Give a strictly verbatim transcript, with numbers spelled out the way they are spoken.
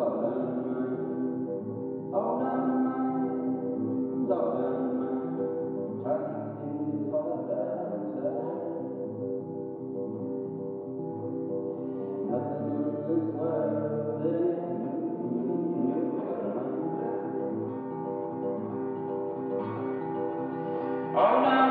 all done in mine, all done in mine, all done in mine. Try to keep things all I've got inside. Nothing in this world that ain't in your mind. All done.